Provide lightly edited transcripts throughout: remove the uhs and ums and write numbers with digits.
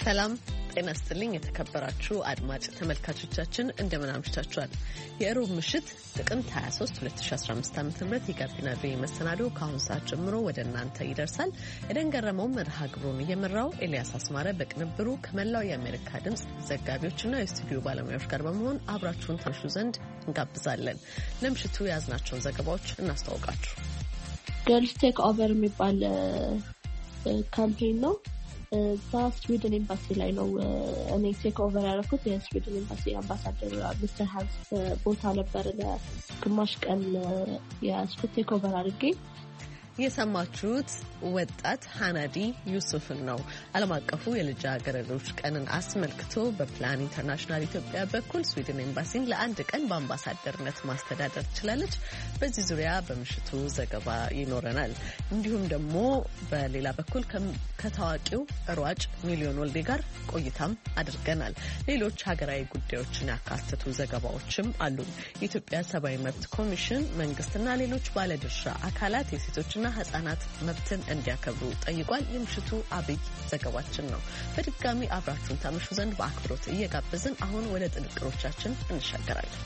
ሰላም ጤና ይስጥልኝ የተከበራችሁ አድማጭ ተመልካቾቻችን እንደምን አምሽታችኋል። የሮብ ምሽት ጥቅምት 23 2015 ዓ.ም የጋቢና ቪኦኤ መሰናዶ ከአሁን ሰዓት ጀምሮ ወደ እናንተ ይደርሳል። ኤደን ገረመው መርሃ ግብሩን እየመራው ኤልያስ አስማረ በቅንብሩ ከመላው የአሜሪካ ድምጽ ዘጋቢዎችና የስቱዲዮ ባለሙያዎች ጋር በመሆን አብራችሁን ታምሹ ዘንድ እንጋብዛለን። ለምሽቱ የያዝናቸውን ዘገባዎች እናስተዋውቃችሁ። ገርልስ ቴክ ኦቨር የሚባል ካምፔን ነው። ስዊድን ኤምባሲ ላይ ነው እኔ ቴክ ኦቨር ያደረኩት። የስዊድን ኤምባሲ አምባሳደር ሚስተር ሃንስ ቦታ ነበር ለግማሽ ቀን የስዊድን ቴክ ኦቨር አድርጌ። የሰማችሁት ወጣት ሃናዲ ዩሱፍን ነው። ዓለም አቀፉ የልጃገረዶች ቀንን አስመልክቶ በፕላን ኢንተርናሽናል ኢትዮጵያ በኩል ስዊድን ኤምባሲን ለአንድ ቀን በአምባሳደርነት ማስተዳደር ትችላለች። በዚህ ዙሪያ በምሽቱ ዘገባ ይኖረናል። እንዲሁም ደግሞ በሌላ በኩል ከታዋቂው ሯጭ ሚሊዮን ወልዴ ጋር ቆይታም አድርገናል። ሌሎች ሀገራዊ ጉዳዮችን ያካተቱ ዘገባዎችም አሉ። የኢትዮጵያ ሰብአዊ መብት ኮሚሽን መንግስትና ሌሎች ባለድርሻ አካላት የሴቶችና ህጻናት መብትን እንዲያከብሩ ጠይቋል። የምሽቱ አብይ ዘገባችን ነው። በድጋሚ አብራችሁን ታመሹ ዘንድ በአክብሮት እየጋበዝን አሁን ወደ ጥንቅሮቻችን እንሻገራለን።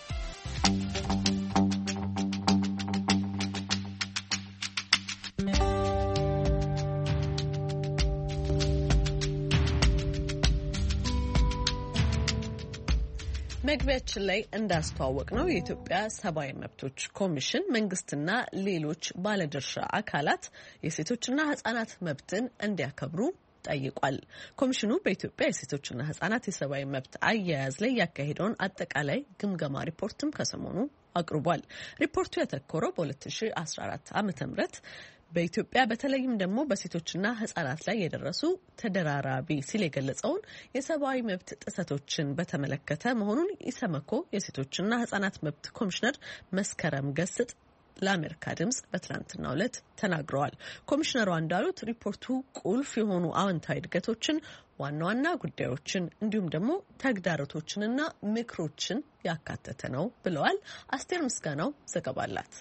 መግቢያችን ላይ እንዳስተዋወቅ ነው የኢትዮጵያ ሰብአዊ መብቶች ኮሚሽን መንግስትና ሌሎች ባለድርሻ አካላት የሴቶችና ህጻናት መብትን እንዲያከብሩ ጠይቋል። ኮሚሽኑ በኢትዮጵያ የሴቶችና ህጻናት የሰብአዊ መብት አያያዝ ላይ ያካሄደውን አጠቃላይ ግምገማ ሪፖርትም ከሰሞኑ አቅርቧል። ሪፖርቱ ያተኮረው በ2014 ዓ.ም በኢትዮጵያ በተለይም ደግሞ በሴቶችና ህጻናት ላይ የደረሱ ተደራራቢ ሲል የገለጸውን የሰብአዊ መብት ጥሰቶችን በተመለከተ መሆኑን ኢሰመኮ የሴቶችና ህጻናት መብት ኮሚሽነር መስከረም ገስጥ ለአሜሪካ ድምጽ በትናንትናው ዕለት ተናግረዋል። ኮሚሽነሯ እንዳሉት ሪፖርቱ ቁልፍ የሆኑ አዎንታዊ እድገቶችን፣ ዋና ዋና ጉዳዮችን እንዲሁም ደግሞ ተግዳሮቶችንና ምክሮችን ያካተተ ነው ብለዋል። አስቴር ምስጋናው ዘገባ አላት።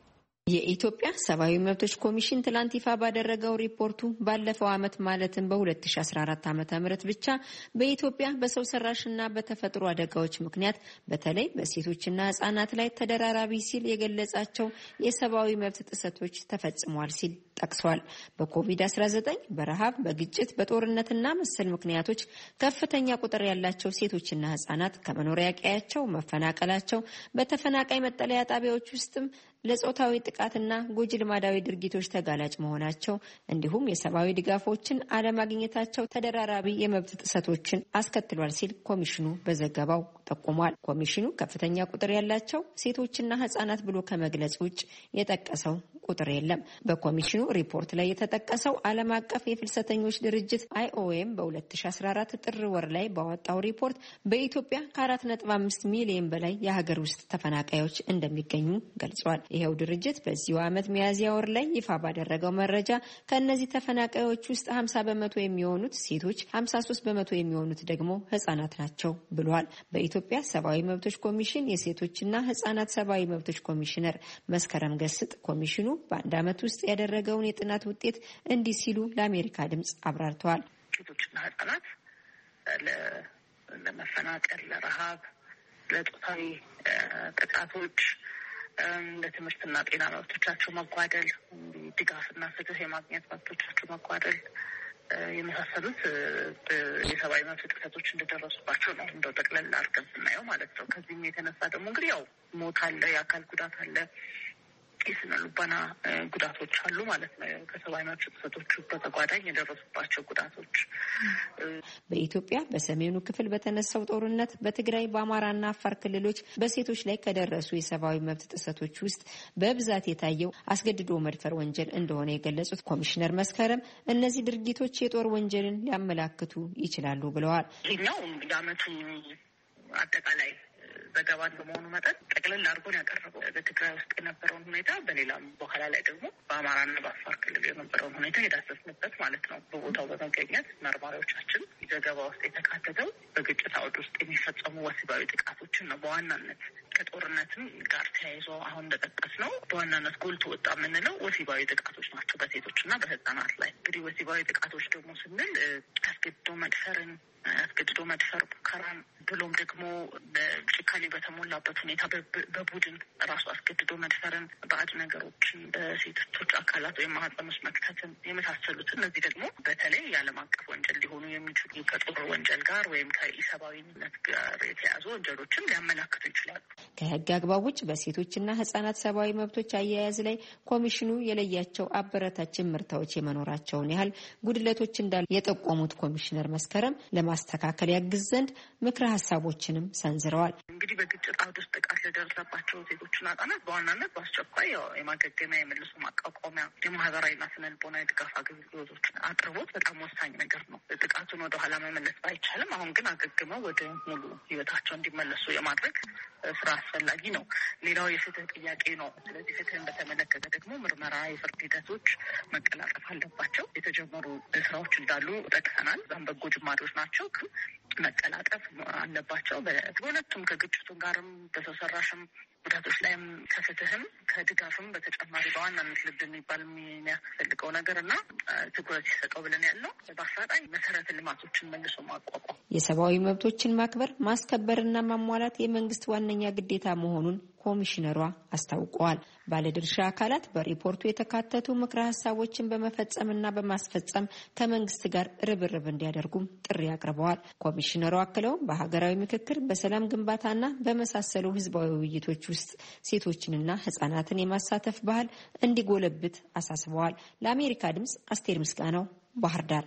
የኢትዮጵያ ሰብአዊ መብቶች ኮሚሽን ትላንት ይፋ ባደረገው ሪፖርቱ ባለፈው ዓመት ማለትም በ2014 ዓ.ም ብቻ በኢትዮጵያ በሰው ሰራሽና በተፈጥሮ አደጋዎች ምክንያት በተለይ በሴቶችና ህጻናት ላይ ተደራራቢ ሲል የገለጻቸው የሰብአዊ መብት ጥሰቶች ተፈጽመዋል ሲል ጠቅሷል። በኮቪድ-19 በረሃብ፣ በግጭት፣ በጦርነትና መሰል ምክንያቶች ከፍተኛ ቁጥር ያላቸው ሴቶችና ህጻናት ከመኖሪያ ቀያቸው መፈናቀላቸው፣ በተፈናቃይ መጠለያ ጣቢያዎች ውስጥም ለጾታዊ ጥቃትና ጎጂ ልማዳዊ ድርጊቶች ተጋላጭ መሆናቸው እንዲሁም የሰብአዊ ድጋፎችን አለማግኘታቸው ተደራራቢ የመብት ጥሰቶችን አስከትሏል ሲል ኮሚሽኑ በዘገባው ጠቁሟል። ኮሚሽኑ ከፍተኛ ቁጥር ያላቸው ሴቶችና ህጻናት ብሎ ከመግለጽ ውጭ የጠቀሰው ቁጥር የለም። በኮሚሽኑ ሪፖርት ላይ የተጠቀሰው ዓለም አቀፍ የፍልሰተኞች ድርጅት IOM በ2014 ጥር ወር ላይ ባወጣው ሪፖርት በኢትዮጵያ ከ4.5 ሚሊዮን በላይ የሀገር ውስጥ ተፈናቃዮች እንደሚገኙ ገልጿል። ይሄው ድርጅት በዚሁ ዓመት ሚያዝያ ወር ላይ ይፋ ባደረገው መረጃ ከእነዚህ ተፈናቃዮች ውስጥ 50 በመቶ የሚሆኑት ሴቶች፣ 53 በመቶ የሚሆኑት ደግሞ ህጻናት ናቸው ብሏል። በኢትዮጵያ ሰብአዊ መብቶች ኮሚሽን የሴቶችና ህጻናት ሰብአዊ መብቶች ኮሚሽነር መስከረም ገስጥ ኮሚሽኑ በአንድ ዓመት ውስጥ ያደረገውን የጥናት ውጤት እንዲህ ሲሉ ለአሜሪካ ድምጽ አብራርተዋል። ሴቶችና ህጻናት ለመፈናቀል፣ ለረሃብ፣ ለጾታዊ ጥቃቶች፣ ለትምህርትና ጤና መብቶቻቸው መጓደል፣ ድጋፍና ፍትህ የማግኘት መብቶቻቸው መጓደል የመሳሰሉት የሰብአዊ መብት ጥሰቶች እንደደረሱባቸው ነው እንደው ጠቅለል አድርገን ስናየው ማለት ነው። ከዚህም የተነሳ ደግሞ እንግዲህ ያው ሞት አለ፣ የአካል ጉዳት አለ፣ የስነ ልቦና ጉዳቶች አሉ ማለት ነው። ከሰብአዊ መብት ጥሰቶቹ በተጓዳኝ የደረሱባቸው ጉዳቶች በኢትዮጵያ በሰሜኑ ክፍል በተነሳው ጦርነት በትግራይ በአማራና አፋር ክልሎች በሴቶች ላይ ከደረሱ የሰብአዊ መብት ጥሰቶች ውስጥ በብዛት የታየው አስገድዶ መድፈር ወንጀል እንደሆነ የገለጹት ኮሚሽነር መስከረም እነዚህ ድርጊቶች የጦር ወንጀልን ሊያመላክቱ ይችላሉ ብለዋል። ይህኛው የዓመቱ አጠቃላይ ዘገባ በመሆኑ መጠን ጠቅልል አድርጎን ያቀረበው በትግራይ ውስጥ የነበረውን ሁኔታ፣ በሌላም በኋላ ላይ ደግሞ በአማራና በአፋር ክልል የነበረውን ሁኔታ የዳሰስንበት ማለት ነው። በቦታው በመገኘት መርማሪዎቻችን ዘገባ ውስጥ የተካተተው በግጭት አውድ ውስጥ የሚፈጸሙ ወሲባዊ ጥቃቶችን ነው። በዋናነት ከጦርነትም ጋር ተያይዞ አሁን እንደጠቀስ ነው በዋናነት ጎልቶ ወጣ የምንለው ወሲባዊ ጥቃቶች ናቸው በሴቶችና በህጻናት ላይ። እንግዲህ ወሲባዊ ጥቃቶች ደግሞ ስንል አስገድዶ መድፈርን፣ አስገድዶ መድፈር ሙከራን ብሎም ደግሞ በጭካኔ በተሞላበት ሁኔታ በቡድን ራሱ አስገድዶ መድፈርን፣ ባዕድ ነገሮችን በሴቶች አካላት ወይም ማህፀን ውስጥ መክተትን የመሳሰሉትን እነዚህ ደግሞ በተለይ የዓለም አቀፍ ወንጀል ሊሆኑ የሚችሉ ከጦር ወንጀል ጋር ወይም ከኢሰብአዊነት ጋር የተያዙ ወንጀሎችን ሊያመላክቱ ይችላሉ። ከህግ አግባብ ውጭ በሴቶችና ህጻናት ሰብአዊ መብቶች አያያዝ ላይ ኮሚሽኑ የለያቸው አበረታች ምርታዎች የመኖራቸውን ያህል ጉድለቶች እንዳሉ የጠቆሙት ኮሚሽነር መስከረም ለማስተካከል ያግዝ ዘንድ ምክረ ሀሳቦችንም ሰንዝረዋል። እንግዲህ በግጭት አውድ ውስጥ ጥቃት ለደረሰባቸው ሴቶችና ህጻናት በዋናነት በአስቸኳይ የማገገሚያ የመልሶ ማቋቋሚያ የማህበራዊና ስነ ልቦናዊ ድጋፍ አገልግሎቶች አቅርቦት በጣም ወሳኝ ነገር ነው። ጥቃቱን ወደኋላ መመለስ ባይቻልም አሁን ግን አገግመው ወደ ሙሉ ህይወታቸው እንዲመለሱ የማድረግ ስራ አስፈላጊ ነው። ሌላው የፍትህ ጥያቄ ነው። ስለዚህ ፍትህን በተመለከተ ደግሞ ምርመራ፣ የፍርድ ሂደቶች መቀላጠፍ አለባቸው። የተጀመሩ ስራዎች እንዳሉ ጠቅሰናል። እዛም በጎ ጅማሬዎች ናቸው፣ ግን መቀላጠፍ አለባቸው። በሁለቱም ከግጭቱ ጋርም በሰው ሰራሽም ጉዳቶች ላይም ከፍትህም ከድጋፍም በተጨማሪ በዋናነት ልብ የሚባል የሚያስፈልገው ነገር እና ትኩረት ይሰጠው ብለን ያለው በአፋጣኝ መሰረተ ልማቶችን መልሶ ማቋቋም፣ የሰብአዊ መብቶችን ማክበር ማስከበርና ማሟላት የመንግስት ዋነኛ ግዴታ መሆኑን ኮሚሽነሯ አስታውቀዋል። ባለድርሻ አካላት በሪፖርቱ የተካተቱ ምክረ ሀሳቦችን በመፈጸምና በማስፈጸም ከመንግስት ጋር ርብርብ እንዲያደርጉም ጥሪ አቅርበዋል። ኮሚሽነሯ አክለው በሀገራዊ ምክክር፣ በሰላም ግንባታና በመሳሰሉ ህዝባዊ ውይይቶች ውስጥ ሴቶችንና ህጻናትን የማሳተፍ ባህል እንዲጎለብት አሳስበዋል። ለአሜሪካ ድምጽ አስቴር ምስጋናው ባህር ዳር።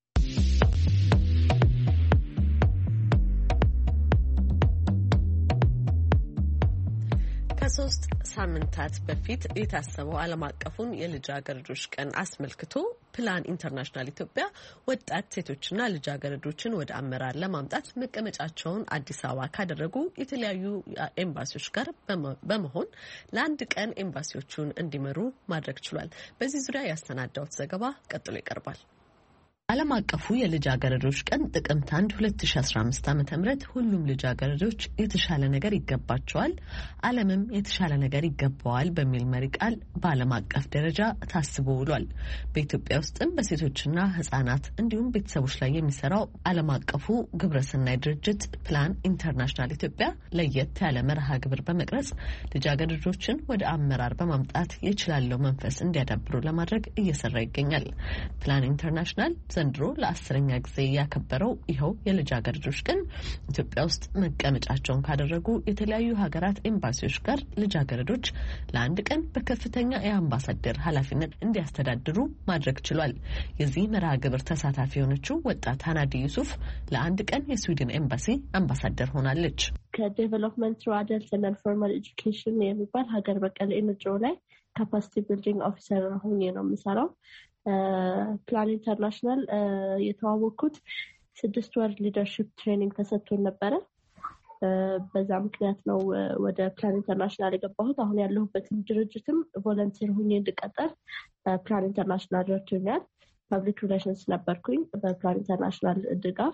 ከ3 ሳምንታት በፊት የታሰበው ዓለም አቀፉን የልጃገረዶች ቀን አስመልክቶ ፕላን ኢንተርናሽናል ኢትዮጵያ ወጣት ሴቶችና ልጃገረዶችን ወደ አመራር ለማምጣት መቀመጫቸውን አዲስ አበባ ካደረጉ የተለያዩ ኤምባሲዎች ጋር በመሆን ለአንድ ቀን ኤምባሲዎቹን እንዲመሩ ማድረግ ችሏል። በዚህ ዙሪያ ያሰናዳውት ዘገባ ቀጥሎ ይቀርባል። ዓለም አቀፉ የልጃገረዶች ቀን ጥቅምት 1 2015 ዓ.ም ሁሉም ልጃገረዶች የተሻለ ነገር ይገባቸዋል፣ ዓለምም የተሻለ ነገር ይገባዋል በሚል መሪ ቃል በዓለም አቀፍ ደረጃ ታስቦ ውሏል። በኢትዮጵያ ውስጥም በሴቶችና ህጻናት እንዲሁም ቤተሰቦች ላይ የሚሰራው ዓለም አቀፉ ግብረሰናይ ድርጅት ፕላን ኢንተርናሽናል ኢትዮጵያ ለየት ያለ መርሃ ግብር በመቅረጽ ልጃገረዶችን ወደ አመራር በማምጣት የችላለው መንፈስ እንዲያዳብሩ ለማድረግ እየሰራ ይገኛል። ፕላን ኢንተርናሽናል ዘንድሮ ለ10ኛ ጊዜ ያከበረው ይኸው የልጃገረዶች ቀን ኢትዮጵያ ውስጥ መቀመጫቸውን ካደረጉ የተለያዩ ሀገራት ኤምባሲዎች ጋር ልጃገረዶች ለአንድ ቀን በከፍተኛ የአምባሳደር ኃላፊነት እንዲያስተዳድሩ ማድረግ ችሏል። የዚህ መርሃ ግብር ተሳታፊ የሆነችው ወጣት ሀናዲ ዩሱፍ ለአንድ ቀን የስዊድን ኤምባሲ አምባሳደር ሆናለች። ከዴቨሎፕመንት ቱ አደልት እና ፎርማል ኤጁኬሽን የሚባል ሀገር በቀል ኤንጂኦ ላይ ካፓሲቲ ቢልዲንግ ኦፊሰር ሆኜ ነው የምሰራው። ፕላን ኢንተርናሽናል የተዋወቅኩት 6 ወር ሊደርሽፕ ትሬኒንግ ተሰጥቶን ነበረ። በዛ ምክንያት ነው ወደ ፕላን ኢንተርናሽናል የገባሁት። አሁን ያለሁበትን ድርጅትም ቮለንቲር ሆኜ እንድቀጠል ፕላን ኢንተርናሽናል ረድቶኛል። ፐብሊክ ሪሌሽንስ ነበርኩኝ በፕላን ኢንተርናሽናል ድጋፍ።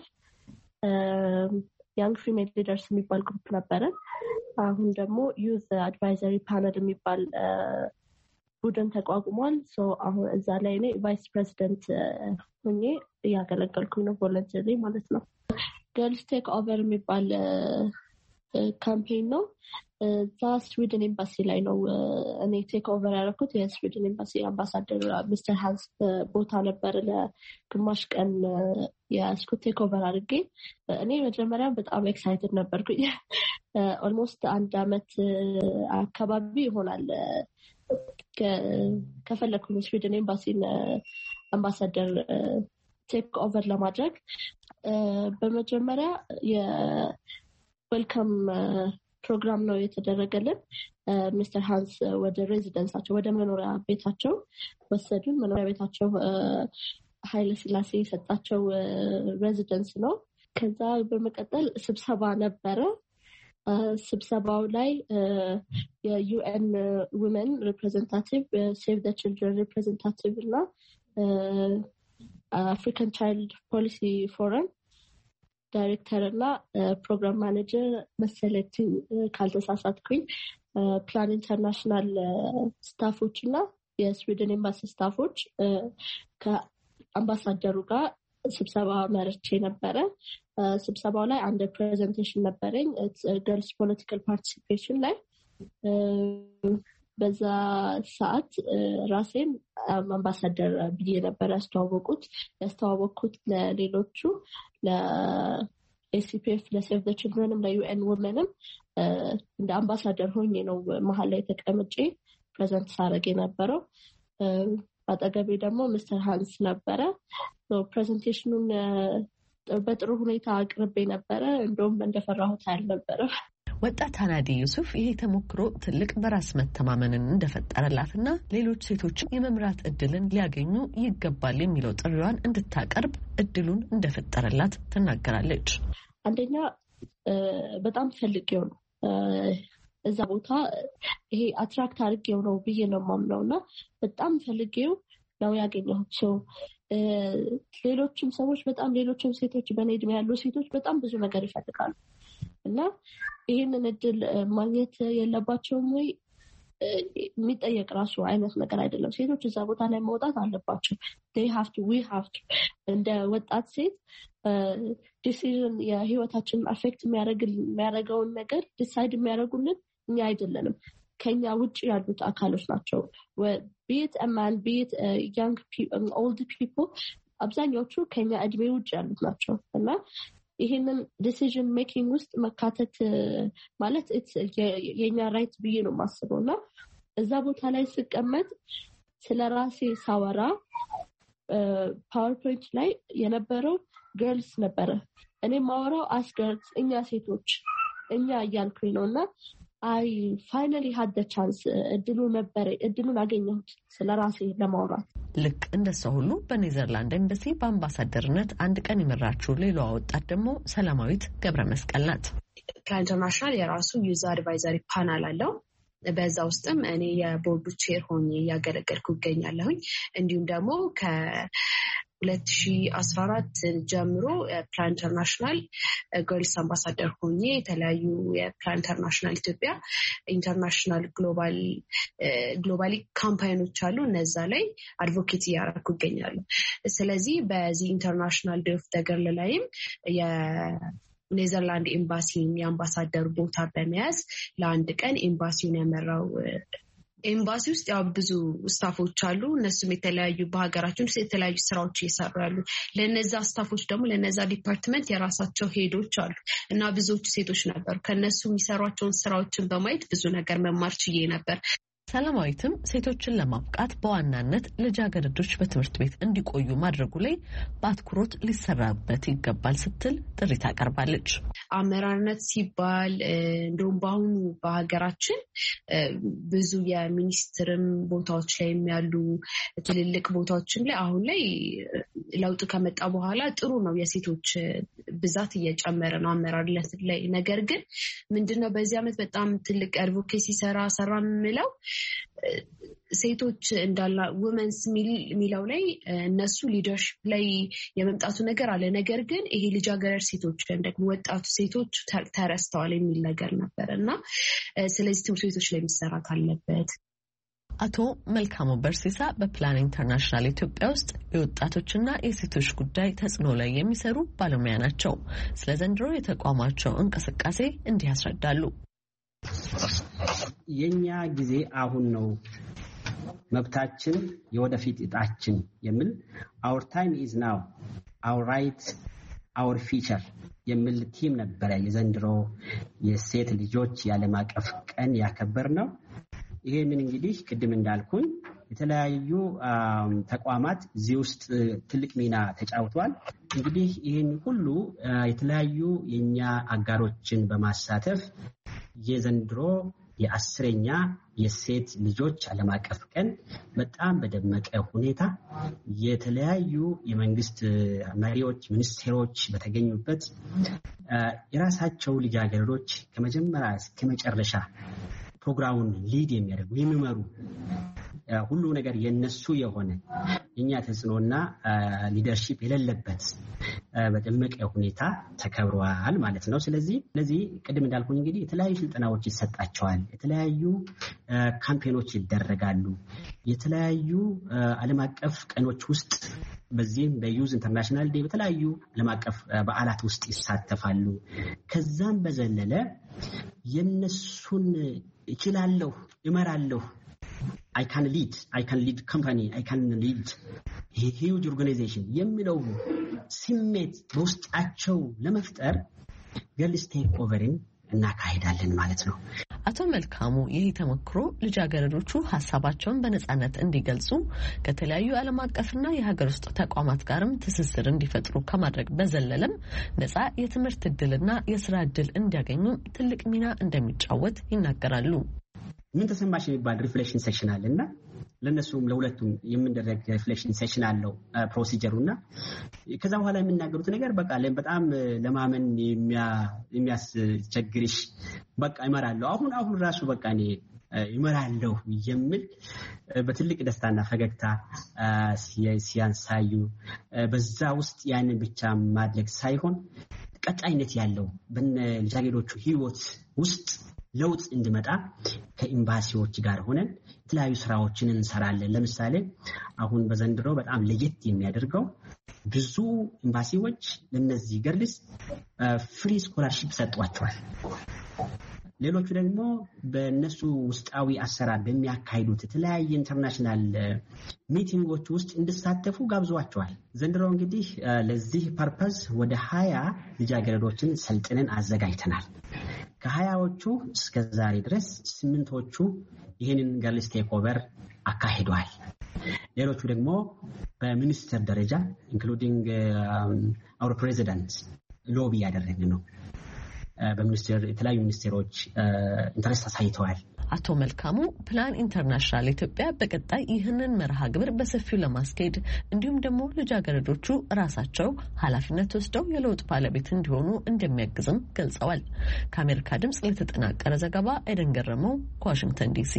ያንግ ፊሜል ሊደርስ የሚባል ግሩፕ ነበረን። አሁን ደግሞ ዩዝ አድቫይዘሪ ፓነል የሚባል ቡድን ተቋቁሟል። አሁን እዛ ላይ እኔ ቫይስ ፕሬዚደንት ሆኜ እያገለገልኩኝ ነው፣ ቮለንተሪ ማለት ነው። ገርልስ ቴክ ኦቨር የሚባል ካምፔን ነው። እዛ ስዊድን ኤምባሲ ላይ ነው እኔ ቴክ ኦቨር ያደረኩት። የስዊድን ኤምባሲ አምባሳደር ሚስተር ሃንስ ቦታ ነበር ለግማሽ ቀን የስኩት ቴክ ኦቨር አድርጌ። እኔ መጀመሪያ በጣም ኤክሳይትድ ነበርኩኝ። ኦልሞስት 1 አመት አካባቢ ይሆናል ከፈለኩኝ ስዊድን ኤምባሲን አምባሳደር ቴክ ኦቨር ለማድረግ። በመጀመሪያ የዌልካም ፕሮግራም ነው የተደረገልን። ሚስተር ሃንስ ወደ ሬዚደንሳቸው ወደ መኖሪያ ቤታቸው ወሰዱን። መኖሪያ ቤታቸው ኃይለ ሥላሴ የሰጣቸው ሬዚደንስ ነው። ከዛ በመቀጠል ስብሰባ ነበረ። ስብሰባው ላይ የዩኤን ውመን ሪፕሬዘንታቲቭ፣ ሴቭ ዘ ችልድረን ሪፕሬዘንታቲቭ እና አፍሪካን ቻይልድ ፖሊሲ ፎረም ዳይሬክተር እና ፕሮግራም ማኔጀር መሰለች ካልተሳሳትኩኝ፣ ፕላን ኢንተርናሽናል ስታፎች እና የስዊድን ኤምባሲ ስታፎች ከአምባሳደሩ ጋር ስብሰባ መርቼ ነበረ። ስብሰባው ላይ አንድ ፕሬዘንቴሽን ነበረኝ ገርልስ ፖለቲካል ፓርቲሲፔሽን ላይ። በዛ ሰዓት ራሴን አምባሳደር ብዬ ነበር ያስተዋወቅኩት ለሌሎቹ ለኤሲፒኤፍ፣ ለሴቭ ዘ ችልድረንም፣ ለዩኤን ውመንም እንደ አምባሳደር ሆኜ ነው መሀል ላይ ተቀምጬ ፕሬዘንት ሳረግ የነበረው። አጠገቤ ደግሞ ሚስተር ሃንስ ነበረ። ፕሬዘንቴሽኑን በጥሩ ሁኔታ አቅርቤ ነበረ። እንደውም እንደፈራሁት አልነበረም። ወጣት ሀናዲ ዩሱፍ ይሄ ተሞክሮ ትልቅ በራስ መተማመንን እንደፈጠረላትና ሌሎች ሴቶችን የመምራት እድልን ሊያገኙ ይገባል የሚለው ጥሪዋን እንድታቀርብ እድሉን እንደፈጠረላት ትናገራለች። አንደኛ በጣም ፈልጌው ነው እዛ ቦታ ይሄ አትራክት አድርጌው ነው ብዬ ነው የማምነው እና በጣም ፈልጌው ነው ያገኘሁት ሰው። ሌሎችም ሰዎች ሌሎችም ሴቶች በእኔ እድሜ ያሉ ሴቶች በጣም ብዙ ነገር ይፈልጋሉ እና ይህንን እድል ማግኘት የለባቸውም ወይ የሚጠየቅ ራሱ አይነት ነገር አይደለም። ሴቶች እዛ ቦታ ላይ መውጣት አለባቸው። we have to እንደ ወጣት ሴት ዲሲዥን የህይወታችንን አፌክት የሚያደርገውን ነገር ዲሳይድ የሚያደርጉልን እኛ አይደለንም፣ ከኛ ውጭ ያሉት አካሎች ናቸው። ቢት ማን ቢት ያንግ ኦልድ ፒፕል አብዛኛዎቹ ከኛ እድሜ ውጭ ያሉት ናቸው እና ይህንን ዲሲዥን ሜኪንግ ውስጥ መካተት ማለት የኛ ራይት ብዬ ነው የማስበው እና እዛ ቦታ ላይ ስቀመጥ ስለ ራሴ ሳወራ ፓወርፖይንት ላይ የነበረው ገርልስ ነበረ። እኔ ማወራው አስገርልስ እኛ ሴቶች እኛ እያልኩኝ ነው እና አይ ፋይናሊ ሀድ ቻንስ እድሉን አገኘሁት ስለ ራሴ ለማውራት። ልክ እንደሷ ሁሉ በኔዘርላንድ ኤምባሲ በአምባሳደርነት አንድ ቀን የመራችው ሌላዋ ወጣት ደግሞ ሰላማዊት ገብረ መስቀል ናት። ፕላን ኢንተርናሽናል የራሱ ዩዘር አድቫይዘሪ ፓናል አለው። በዛ ውስጥም እኔ የቦርዱ ቼር ሆኜ እያገለገልኩ ይገኛለሁኝ። እንዲሁም ደግሞ ከ2014 ጀምሮ ፕላን ኢንተርናሽናል ገርልስ አምባሳደር ሆኜ የተለያዩ የፕላን ኢንተርናሽናል ኢትዮጵያ ኢንተርናሽናል ግሎባሊ ካምፓይኖች አሉ። እነዛ ላይ አድቮኬት እያደረኩ ይገኛሉ። ስለዚህ በዚህ ኢንተርናሽናል ዴይ ኦፍ ዘ ገርል ላይም ኔዘርላንድ ኤምባሲን የአምባሳደር ቦታ በመያዝ ለአንድ ቀን ኤምባሲውን ያመራው። ኤምባሲ ውስጥ ያው ብዙ ስታፎች አሉ። እነሱም የተለያዩ በሀገራችን ውስጥ የተለያዩ ስራዎች እየሰሩ ያሉ፣ ለነዛ ስታፎች ደግሞ ለነዛ ዲፓርትመንት የራሳቸው ሄዶች አሉ እና ብዙዎቹ ሴቶች ነበሩ። ከነሱ የሚሰሯቸውን ስራዎችን በማየት ብዙ ነገር መማር ችዬ ነበር። ሰላማዊትም ሴቶችን ለማብቃት በዋናነት ልጃገረዶች በትምህርት ቤት እንዲቆዩ ማድረጉ ላይ በአትኩሮት ሊሰራበት ይገባል ስትል ጥሪ ታቀርባለች። አመራርነት ሲባል እንደውም በአሁኑ በሀገራችን ብዙ የሚኒስትርም ቦታዎች ላይ ያሉ ትልልቅ ቦታዎችም ላይ አሁን ላይ ለውጥ ከመጣ በኋላ ጥሩ ነው፣ የሴቶች ብዛት እየጨመረ ነው አመራርነት ላይ። ነገር ግን ምንድነው በዚህ ዓመት በጣም ትልቅ አድቮኬሲ ሰራ የምለው ሴቶች እንዳላ ውመንስ ሚለው ላይ እነሱ ሊደርሽፕ ላይ የመምጣቱ ነገር አለ። ነገር ግን ይሄ ልጃገረድ ሴቶች ወይም ደግሞ ወጣቱ ሴቶች ተረስተዋል የሚል ነገር ነበር እና ስለዚህ ትምህርት ቤቶች ላይ መሰራት አለበት። አቶ መልካሙ በርሲሳ በፕላን ኢንተርናሽናል ኢትዮጵያ ውስጥ የወጣቶችና የሴቶች ጉዳይ ተጽዕኖ ላይ የሚሰሩ ባለሙያ ናቸው። ስለ ዘንድሮ የተቋማቸው እንቅስቃሴ እንዲህ ያስረዳሉ። የኛ ጊዜ አሁን ነው፣ መብታችን የወደፊት እጣችን የሚል our time is now our rights our future የሚል ቲም ነበረ የዘንድሮ የሴት ልጆች የዓለም አቀፍ ቀን ያከበር ነው። ይሄንን እንግዲህ ቅድም እንዳልኩኝ የተለያዩ ተቋማት እዚህ ውስጥ ትልቅ ሚና ተጫውተዋል። እንግዲህ ይህን ሁሉ የተለያዩ የኛ አጋሮችን በማሳተፍ የዘንድሮ የ10ኛ የሴት ልጆች ዓለም አቀፍ ቀን በጣም በደመቀ ሁኔታ የተለያዩ የመንግስት መሪዎች፣ ሚኒስቴሮች በተገኙበት የራሳቸው ልጃገረዶች ከመጀመሪያ እስከ መጨረሻ ፕሮግራሙን ሊድ የሚያደርጉ የሚመሩ ሁሉ ነገር የነሱ የሆነ የኛ ተጽዕኖና ሊደርሺፕ የሌለበት በደመቀ ሁኔታ ተከብሯል ማለት ነው። ስለዚህ ቅድም እንዳልኩኝ እንግዲህ የተለያዩ ስልጠናዎች ይሰጣቸዋል፣ የተለያዩ ካምፔኖች ይደረጋሉ፣ የተለያዩ ዓለም አቀፍ ቀኖች ውስጥ በዚህም በዩዝ ኢንተርናሽናል ዴይ በተለያዩ ዓለም አቀፍ በዓላት ውስጥ ይሳተፋሉ። ከዛም በዘለለ የነሱን እችላለሁ፣ እመራለሁ I can lead company, I can lead a huge organization የሚለው ስሜት በውስጣቸው ለመፍጠር ገርልስ ቴክ ኦቨርን እናካሄዳለን ማለት ነው። አቶ መልካሙ ይህ ተሞክሮ ልጃገረዶቹ ሀሳባቸውን በነጻነት እንዲገልጹ ከተለያዩ ዓለም አቀፍና የሀገር ውስጥ ተቋማት ጋርም ትስስር እንዲፈጥሩ ከማድረግ በዘለለም ነጻ የትምህርት እድልና የስራ እድል እንዲያገኙ ትልቅ ሚና እንደሚጫወት ይናገራሉ። ምን ተሰማሽ የሚባል ሪፍሌክሽን ሴሽን አለና ለነሱም ለሁለቱም የምንደረግ ሪፍሌክሽን ሴሽን አለው ፕሮሲጀሩና ከዛ በኋላ የሚናገሩት ነገር በቃ በጣም ለማመን የሚያስቸግርሽ በቃ ይመራለሁ አሁን ራሱ በቃ እኔ ይመራለሁ የሚል በትልቅ ደስታና ፈገግታ ሲያንሳዩ በዛ ውስጥ ያንን ብቻ ማድረግ ሳይሆን ቀጣይነት ያለው በልጃገረዶቹ ህይወት ውስጥ ለውጥ እንዲመጣ ከኤምባሲዎች ጋር ሆነን የተለያዩ ስራዎችን እንሰራለን። ለምሳሌ አሁን በዘንድሮ በጣም ለየት የሚያደርገው ብዙ ኤምባሲዎች ለነዚህ ገርልስ ፍሪ ስኮላርሺፕ ሰጥቷቸዋል። ሌሎቹ ደግሞ በእነሱ ውስጣዊ አሰራር በሚያካሂዱት የተለያየ ኢንተርናሽናል ሚቲንጎች ውስጥ እንዲሳተፉ ጋብዟቸዋል። ዘንድሮ እንግዲህ ለዚህ ፐርፐዝ ወደ 20 ልጃገረዶችን ሰልጥነን አዘጋጅተናል። ከ20ዎቹ እስከ ዛሬ ድረስ 8ዎቹ ይህንን ገርልስ ቴክ ኦቨር አካሂደዋል። ሌሎቹ ደግሞ በሚኒስትር ደረጃ ኢንክሉዲንግ አወር ፕሬዚዳንት ሎቢ ያደረግን ነው። በሚኒስትር የተለያዩ ሚኒስቴሮች ኢንተረስት አሳይተዋል። አቶ መልካሙ ፕላን ኢንተርናሽናል ኢትዮጵያ በቀጣይ ይህንን መርሃ ግብር በሰፊው ለማስኬድ እንዲሁም ደግሞ ልጃገረዶቹ ራሳቸው ኃላፊነት ወስደው የለውጥ ባለቤት እንዲሆኑ እንደሚያግዝም ገልጸዋል። ከአሜሪካ ድምጽ ለተጠናቀረ ዘገባ ኤደን ገረመው ከዋሽንግተን ዲሲ።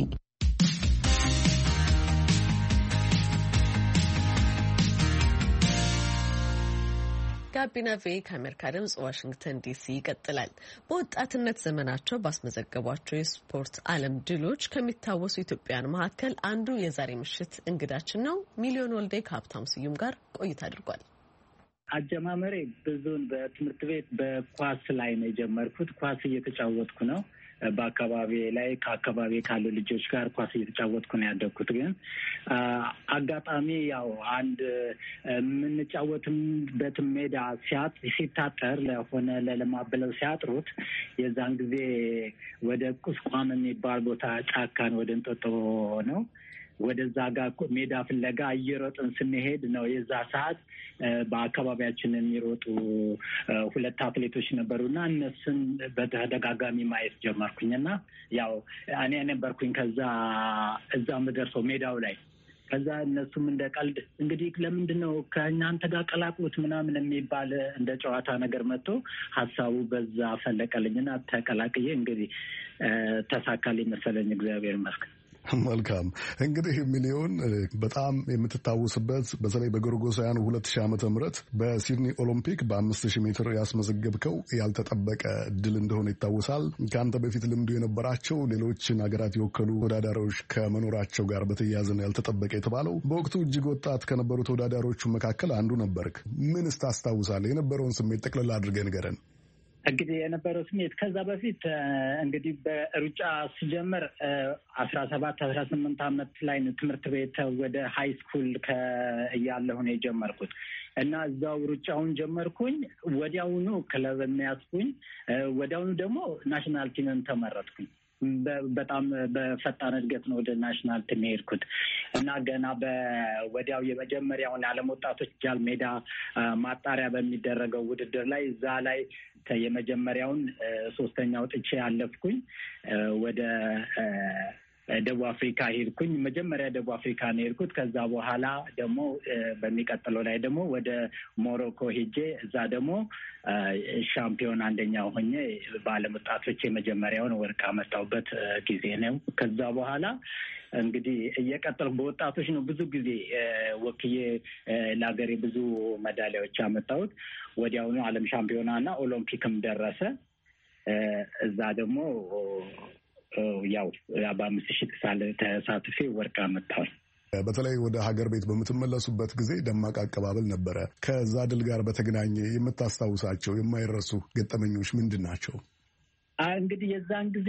ጋቢና ቬ ከአሜሪካ ድምጽ ዋሽንግተን ዲሲ ይቀጥላል። በወጣትነት ዘመናቸው ባስመዘገቧቸው የስፖርት ዓለም ድሎች ከሚታወሱ ኢትዮጵያውያን መካከል አንዱ የዛሬ ምሽት እንግዳችን ነው። ሚሊዮን ወልዴ ከሀብታሙ ስዩም ጋር ቆይታ አድርጓል። አጀማመሬ ብዙን በትምህርት ቤት በኳስ ላይ ነው የጀመርኩት። ኳስ እየተጫወትኩ ነው በአካባቢ ላይ ከአካባቢ ካሉ ልጆች ጋር ኳስ እየተጫወትኩ ነው ያደግኩት። ግን አጋጣሚ ያው አንድ የምንጫወትበት ሜዳ ሲታጠር ለሆነ ለልማት ብለው ሲያጥሩት የዛን ጊዜ ወደ ቁስቋም የሚባል ቦታ ጫካን ወደ እንጦጦ ነው ወደዛ ጋር ሜዳ ፍለጋ እየሮጥን ስንሄድ ነው የዛ ሰዓት በአካባቢያችን የሚሮጡ 2 አትሌቶች ነበሩና እነሱን በተደጋጋሚ ማየት ጀመርኩኝና ያው እኔ ነበርኩኝ ከዛ እዛ ምደርሰው ሜዳው ላይ። ከዛ እነሱም እንደ ቀልድ እንግዲህ ለምንድነው ከእናንተ ጋር ቀላቅሉት ምናምን የሚባል እንደ ጨዋታ ነገር መጥቶ ሀሳቡ በዛ ፈለቀልኝና ተቀላቅዬ እንግዲህ ተሳካልኝ መሰለኝ። እግዚአብሔር ይመስገን። መልካም እንግዲህ ሚሊዮን በጣም የምትታወስበት በተለይ በጎርጎሳውያኑ 2000 ዓመተ ምህረት በሲድኒ ኦሎምፒክ በ5000 ሜትር ያስመዘገብከው ያልተጠበቀ ድል እንደሆነ ይታወሳል። ከአንተ በፊት ልምዱ የነበራቸው ሌሎችን ሀገራት የወከሉ ተወዳዳሪዎች ከመኖራቸው ጋር በተያያዘ ነው ያልተጠበቀ የተባለው። በወቅቱ እጅግ ወጣት ከነበሩ ተወዳዳሪዎቹ መካከል አንዱ ነበርክ። ምንስ ታስታውሳለህ? የነበረውን ስሜት ጠቅልላ አድርገህ ንገረን። እንግዲህ የነበረው ስሜት ከዛ በፊት እንግዲህ በሩጫ ሲጀምር 17-18 ዓመት ላይ ትምህርት ቤት ወደ ሃይ ስኩል እያለሁ ነው የጀመርኩት እና እዛው ሩጫውን ጀመርኩኝ። ወዲያውኑ ክለብ የሚያስኩኝ፣ ወዲያውኑ ደግሞ ናሽናል ቲምን ተመረጥኩኝ። በጣም በፈጣን እድገት ነው ወደ ናሽናል ቲም የሄድኩት እና ገና ወዲያው የመጀመሪያውን ዓለም ወጣቶች ጃል ሜዳ ማጣሪያ በሚደረገው ውድድር ላይ እዛ ላይ የመጀመሪያውን 3ኛ ወጥቼ ያለፍኩኝ። ወደ ደቡብ አፍሪካ ሄድኩኝ። መጀመሪያ ደቡብ አፍሪካ ነው ሄድኩት። ከዛ በኋላ ደግሞ በሚቀጥለው ላይ ደግሞ ወደ ሞሮኮ ሄጄ እዛ ደግሞ ሻምፒዮን አንደኛ ሆኜ በዓለም ወጣቶች የመጀመሪያውን ወርቅ አመጣሁበት ጊዜ ነው። ከዛ በኋላ እንግዲህ እየቀጠልኩ በወጣቶች ነው ብዙ ጊዜ ወክዬ ለሀገሬ ብዙ ሜዳሊያዎች ያመጣሁት። ወዲያውኑ ዓለም ሻምፒዮናና ኦሎምፒክም ደረሰ። እዛ ደግሞ ያው በ5000 ተሳትፌ ወርቅ አመጣሁኝ። በተለይ ወደ ሀገር ቤት በምትመለሱበት ጊዜ ደማቅ አቀባበል ነበረ። ከዛ ድል ጋር በተገናኘ የምታስታውሳቸው የማይረሱ ገጠመኞች ምንድን ናቸው? እንግዲህ የዛን ጊዜ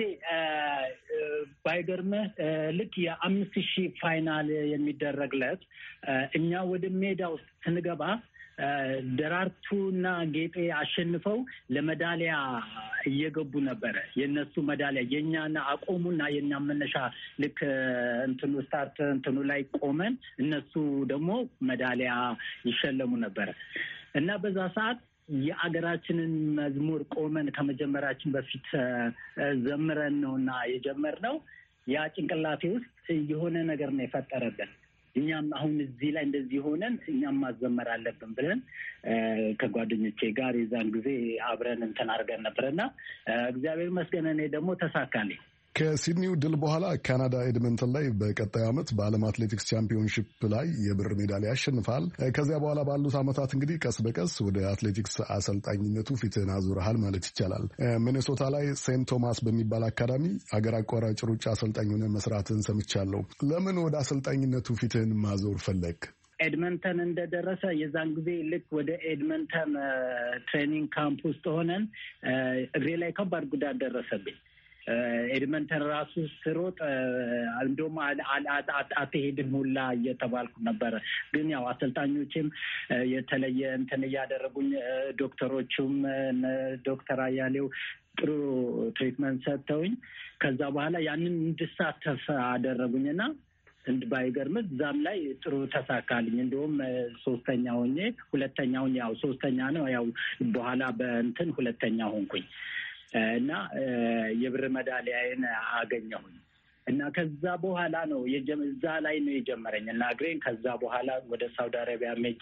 ባይገርምህ ልክ የ5000 ፋይናል የሚደረግለት እኛ ወደ ሜዳ ውስጥ ስንገባ ደራርቱና ጌጤ አሸንፈው ለሜዳሊያ እየገቡ ነበረ። የነሱ ሜዳሊያ የኛና አቆሙና የኛ መነሻ ልክ እንትኑ ስታርት እንትኑ ላይ ቆመን እነሱ ደግሞ ሜዳሊያ ይሸለሙ ነበረ እና በዛ ሰዓት የአገራችንን መዝሙር ቆመን ከመጀመራችን በፊት ዘምረን ነውና የጀመርነው። ያ ጭንቅላቴ ውስጥ የሆነ ነገር ነው የፈጠረብን። እኛም አሁን እዚህ ላይ እንደዚህ ሆነን እኛም ማዘመር አለብን ብለን ከጓደኞቼ ጋር የዛን ጊዜ አብረን እንትን አድርገን ነበርና እግዚአብሔር ይመስገን እኔ ደግሞ ተሳካልኝ። ከሲድኒው ድል በኋላ ካናዳ ኤድመንተን ላይ በቀጣዩ ዓመት በዓለም አትሌቲክስ ቻምፒዮንሺፕ ላይ የብር ሜዳሊያ ያሸንፋል። ከዚያ በኋላ ባሉት ዓመታት እንግዲህ ቀስ በቀስ ወደ አትሌቲክስ አሰልጣኝነቱ ፊትህን አዙረሃል ማለት ይቻላል። ሚኔሶታ ላይ ሴንት ቶማስ በሚባል አካዳሚ አገር አቋራጭ ሩጫ አሰልጣኝ ሆነህ መስራትህን ሰምቻለሁ። ለምን ወደ አሰልጣኝነቱ ፊትህን ማዞር ፈለግ? ኤድመንተን እንደደረሰ የዛን ጊዜ ልክ ወደ ኤድመንተን ትሬኒንግ ካምፕ ውስጥ ሆነን እግሬ ላይ ከባድ ጉዳት ደረሰብኝ። ኤድመንተን ራሱ ስሮጥ እንደውም አትሄድም ሁላ እየተባልኩ ነበረ። ግን ያው አሰልጣኞችም የተለየ እንትን እያደረጉኝ ዶክተሮቹም ዶክተር አያሌው ጥሩ ትሪትመንት ሰጥተውኝ ከዛ በኋላ ያንን እንድሳተፍ አደረጉኝና ባይገርም እዛም ላይ ጥሩ ተሳካልኝ። እንደውም ሁለተኛውን ያው ሶስተኛ ነው ያው በኋላ በእንትን ሁለተኛ ሆንኩኝ እና የብር ሜዳሊያዬን አገኘሁኝ እና ከዛ በኋላ ነው እዛ ላይ ነው የጀመረኝ እና እግሬን ከዛ በኋላ ወደ ሳውዲ አረቢያ ሄጄ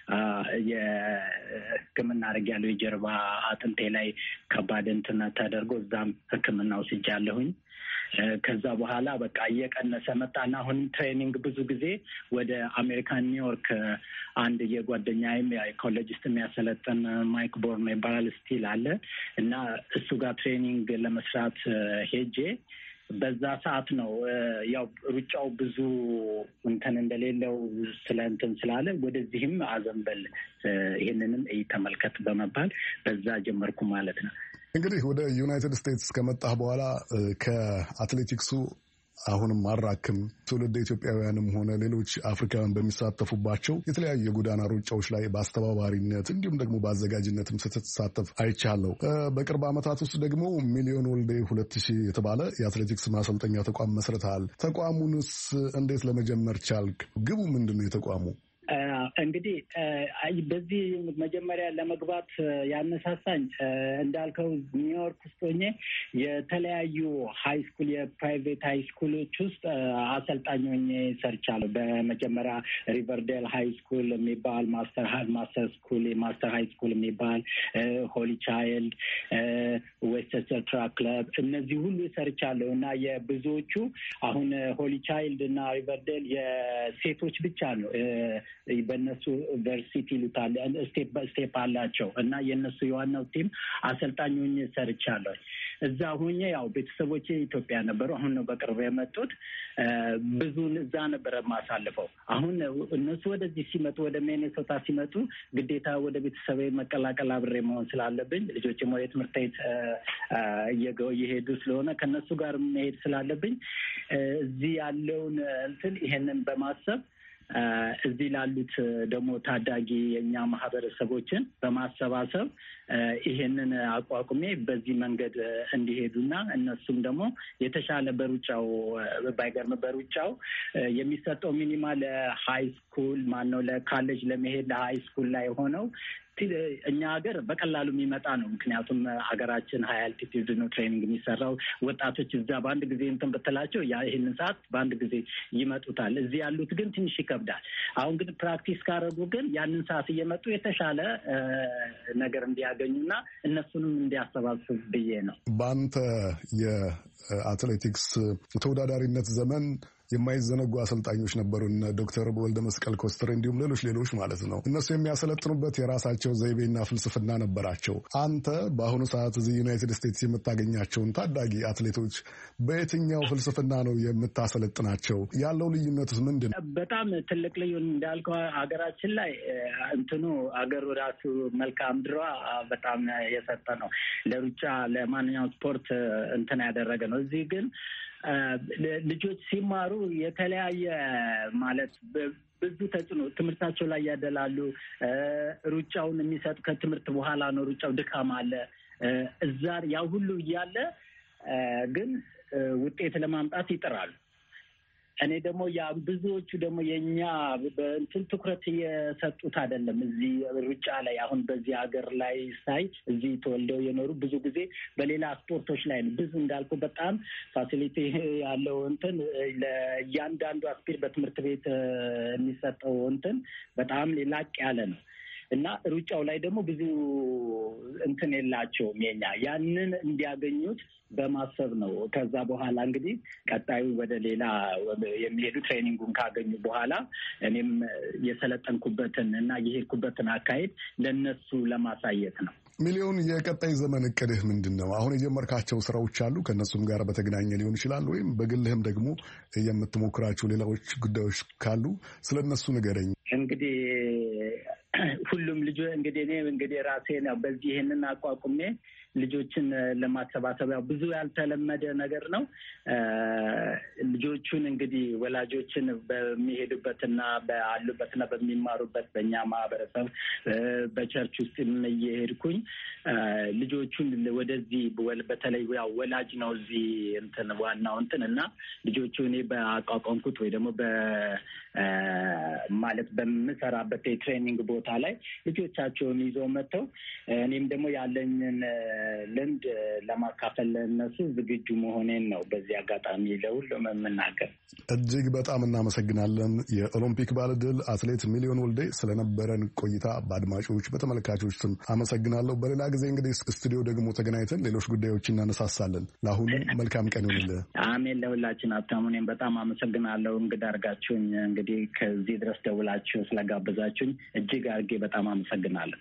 የሕክምና አድርጌያለሁ። የጀርባ አጥንቴ ላይ ከባድ እንትን ተደርጎ እዛም ሕክምና ወስጃለሁኝ። ከዛ በኋላ በቃ እየቀነሰ መጣና አሁን ትሬኒንግ ብዙ ጊዜ ወደ አሜሪካን ኒውዮርክ አንድ የጓደኛዬም የኮሌጅስት የሚያሰለጥን ማይክ ቦርን ይባላል ስቲል አለ እና እሱ ጋር ትሬኒንግ ለመስራት ሄጄ በዛ ሰዓት ነው ያው ሩጫው ብዙ እንትን እንደሌለው ስላለ ወደዚህም አዘንበል ይሄንንም ተመልከት በመባል በዛ ጀመርኩ ማለት ነው። እንግዲህ ወደ ዩናይትድ ስቴትስ ከመጣህ በኋላ ከአትሌቲክሱ አሁንም አራክም ትውልድ ኢትዮጵያውያንም ሆነ ሌሎች አፍሪካውያን በሚሳተፉባቸው የተለያዩ የጎዳና ሩጫዎች ላይ በአስተባባሪነት እንዲሁም ደግሞ በአዘጋጅነትም ስትሳተፍ አይቻለሁ። በቅርብ ዓመታት ውስጥ ደግሞ ሚሊዮን ወልዴ 2000 የተባለ የአትሌቲክስ ማሰልጠኛ ተቋም መስርተሃል። ተቋሙንስ እንዴት ለመጀመር ቻልክ? ግቡ ምንድን ነው የተቋሙ? እንግዲህ በዚህ መጀመሪያ ለመግባት ያነሳሳኝ እንዳልከው ኒውዮርክ ውስጥ ሆኜ የተለያዩ ሃይ ስኩል የፕራይቬት ሃይ ስኩሎች ውስጥ አሰልጣኝ ሆኜ ሰርቻለሁ። በመጀመሪያ ሪቨርዴል ሃይ ስኩል የሚባል ማስተር ስኩል ማስተር ሃይ ስኩል የሚባል ሆሊ ቻይልድ፣ ዌስተቸስተር ትራክ ክለብ እነዚህ ሁሉ ሰርቻለሁ እና የብዙዎቹ አሁን ሆሊ ቻይልድ እና ሪቨርዴል የሴቶች ብቻ ነው። በእነሱ ቨርሲቲ ይሉታል ስቴፕ አላቸው እና የእነሱ የዋናው ቲም አሰልጣኝ ሆኜ ሰርቻለሁ። እዛ ሆኜ ያው ቤተሰቦቼ ኢትዮጵያ ነበሩ። አሁን ነው በቅርብ የመጡት። ብዙን እዛ ነበረ ማሳልፈው። አሁን እነሱ ወደዚህ ሲመጡ ወደ ሚኔሶታ ሲመጡ ግዴታ ወደ ቤተሰቤ መቀላቀል አብሬ መሆን ስላለብኝ ልጆችም ወደ ትምህርት ቤት እየሄዱ ስለሆነ ከነሱ ጋር መሄድ ስላለብኝ እዚህ ያለውን እንትን ይሄንን በማሰብ እዚህ ላሉት ደግሞ ታዳጊ የኛ ማህበረሰቦችን በማሰባሰብ ይሄንን አቋቁሜ በዚህ መንገድ እንዲሄዱና እነሱም ደግሞ የተሻለ በሩጫው ባይገርም በሩጫው የሚሰጠው ሚኒማል ሃይ ስኩል ለካሌጅ ለመሄድ ለሃይ ስኩል ላይ ሆነው እኛ ሀገር በቀላሉ የሚመጣ ነው። ምክንያቱም ሀገራችን ሀይ አልቲቲዩድ ነው ትሬኒንግ የሚሰራው። ወጣቶች እዛ በአንድ ጊዜ እንትን ብትላቸው ይህንን ሰዓት በአንድ ጊዜ ይመጡታል። እዚህ ያሉት ግን ትንሽ ይከብዳል። አሁን ግን ፕራክቲስ ካረጉ ግን ያንን ሰዓት እየመጡ የተሻለ ነገር እንዲያገኙና እነሱንም እንዲያሰባስብ ብዬ ነው። በአንተ የአትሌቲክስ ተወዳዳሪነት ዘመን የማይዘነጉ አሰልጣኞች ነበሩ፣ ዶክተር ወልደ መስቀል ኮስትር እንዲሁም ሌሎች ማለት ነው። እነሱ የሚያሰለጥኑበት የራሳቸው ዘይቤና ፍልስፍና ነበራቸው። አንተ በአሁኑ ሰዓት እዚህ ዩናይትድ ስቴትስ የምታገኛቸውን ታዳጊ አትሌቶች በየትኛው ፍልስፍና ነው የምታሰለጥናቸው? ያለው ልዩነትስ ምንድን ነው? በጣም ትልቅ ልዩ እንዳልከው ሀገራችን ላይ አገሩ ራሱ መልክዓ ምድሯ በጣም የሰጠ ነው። ለሩጫ ለማንኛውም ስፖርት እንትን ያደረገ ነው። እዚህ ግን ልጆች ሲማሩ የተለያየ ማለት ብዙ ተጽዕኖ ትምህርታቸው ላይ ያደላሉ። ሩጫውን የሚሰጥ ከትምህርት በኋላ ነው። ሩጫው ድካም አለ እዛ ያው ሁሉ እያለ ግን ውጤት ለማምጣት ይጥራሉ። እኔ ደግሞ ብዙዎቹ ደግሞ የኛ በእንትን ትኩረት እየሰጡት አይደለም። እዚህ ሩጫ ላይ አሁን በዚህ ሀገር ላይ ሳይ እዚህ ተወልደው የኖሩ ብዙ ጊዜ በሌላ ስፖርቶች ላይ ነው። ብዙ እንዳልኩ በጣም ፋሲሊቲ ያለው እንትን ለእያንዳንዱ አስፒር በትምህርት ቤት የሚሰጠው እንትን በጣም ላቅ ያለ ነው እና ሩጫው ላይ ደግሞ ብዙ እንትን የላቸውም። የኛ ያንን እንዲያገኙት በማሰብ ነው። ከዛ በኋላ እንግዲህ ቀጣዩ ወደ ሌላ የሚሄዱ ትሬኒንጉን ካገኙ በኋላ እኔም የሰለጠንኩበትን እና የሄድኩበትን አካሄድ ለነሱ ለማሳየት ነው። ሚሊዮን፣ የቀጣይ ዘመን እቅድህ ምንድን ነው? አሁን የጀመርካቸው ስራዎች አሉ፣ ከእነሱም ጋር በተገናኘ ሊሆን ይችላል፣ ወይም በግልህም ደግሞ የምትሞክራቸው ሌላዎች ጉዳዮች ካሉ ስለ እነሱ ንገረኝ። እንግዲህ ሁሉም ልጆ እንግዲህ እኔ እንግዲህ ራሴ ነው በዚህ ይሄንን አቋቁሜ ልጆችን ለማሰባሰብ ብዙ ያልተለመደ ነገር ነው። ልጆቹን እንግዲህ ወላጆችን በሚሄዱበትና ባሉበትና በሚማሩበት በእኛ ማህበረሰብ በቸርች ውስጥ እየሄድኩኝ ልጆቹን ወደዚህ በተለይ ያው ወላጅ ነው እዚህ እንትን ዋናው እንትን እና ልጆቹ እኔ በአቋቋምኩት ወይ ደግሞ ማለት በምሰራበት የትሬኒንግ ቦታ ላይ ልጆቻቸውን ይዘው መጥተው እኔም ደግሞ ያለኝን ልምድ ለማካፈል ለእነሱ ዝግጁ መሆኔን ነው በዚህ አጋጣሚ ለሁሉም የምናገር። እጅግ በጣም እናመሰግናለን። የኦሎምፒክ ባለድል አትሌት ሚሊዮን ወልዴ ስለነበረን ቆይታ በአድማጮች በተመልካቾች ስም አመሰግናለሁ። በሌላ ጊዜ እንግዲህ ስቱዲዮ ደግሞ ተገናኝተን ሌሎች ጉዳዮች እናነሳሳለን። ለአሁኑ መልካም ቀን ይሁንልህ። አሜን። ለሁላችን ሀብታሙ፣ እኔም በጣም አመሰግናለሁ እንግዳ አድርጋችሁኝ እንግዲህ ከዚህ ድረስ ደውላችሁ ስለጋበዛችሁኝ እጅግ አድርጌ በጣም አመሰግናለሁ።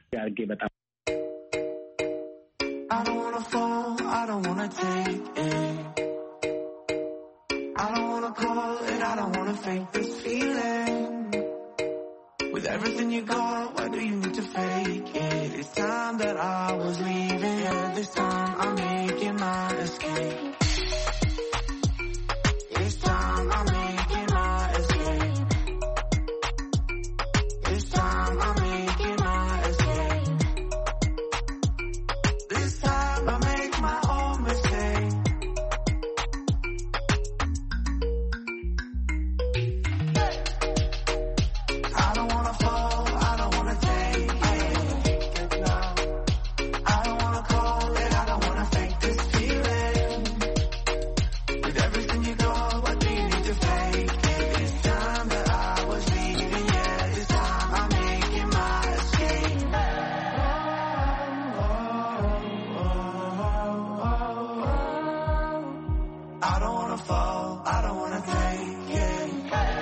I don't wanna fall, I don't wanna take it. I don't wanna call it, I don't wanna fake this feeling. With everything you got, why do you need to fake it? It's time that I was leaving, yeah, this time I'm making my escape. It's time I'm making my escape. It's time I'm making my escape. This time I make my own mistake. I don't wanna fall, I don't wanna take it. I don't wanna call it, I don't wanna fake this feeling. With everything you got, what do you need to fake it? It's time that I was leaving, yeah, it's time I'm making my escape. I don't wanna fall, I don't wanna take it.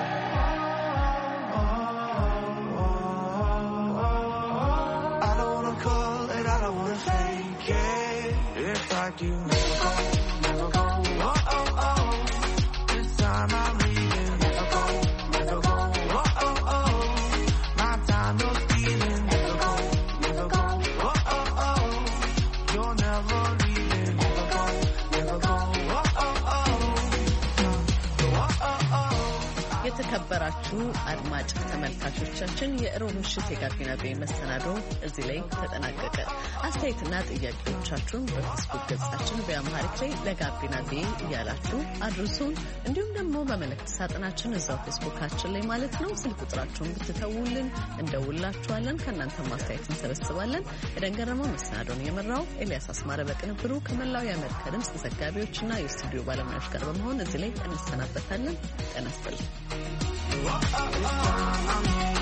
I don't wanna call it, I don't wanna fake it. It's like you never go, never go. Oh, oh, oh. This time I'm leaving. Never go, never go. Oh, oh, oh. My time no stealing. Never go, never go. Oh, oh, oh. You're never leaving. Never go, never go. Oh, oh, oh. Oh, oh, oh. የተከበራችሁ አድማጭ ተመልካቾቻችን የእሮብ ምሽት የጋቢና ቤ መሰናዶ እዚህ ላይ ተጠናቀቀ። አስተያየትና ጥያቄዎቻችሁን በፌስቡክ ገጻችን በአምሃሪክ ላይ ለጋቢና ቤ እያላችሁ አድርሱን። እንዲሁም ደግሞ በመልእክት ሳጥናችን እዛው ፌስቡካችን ላይ ማለት ነው ስልክ ቁጥራችሁን ብትተውልን እንደውላችኋለን። ከእናንተ ማስተያየት እንሰበስባለን። የደንገረመው መሰናዶን የመራው ኤልያስ አስማረ በቅንብሩ ከመላው የአሜሪካ ድምፅ ዘጋቢዎችና የስቱዲዮ ባለሙያዎች ጋር በመሆን እዚህ ላይ እንሰናበታለን። ጤና ይስጥልኝ።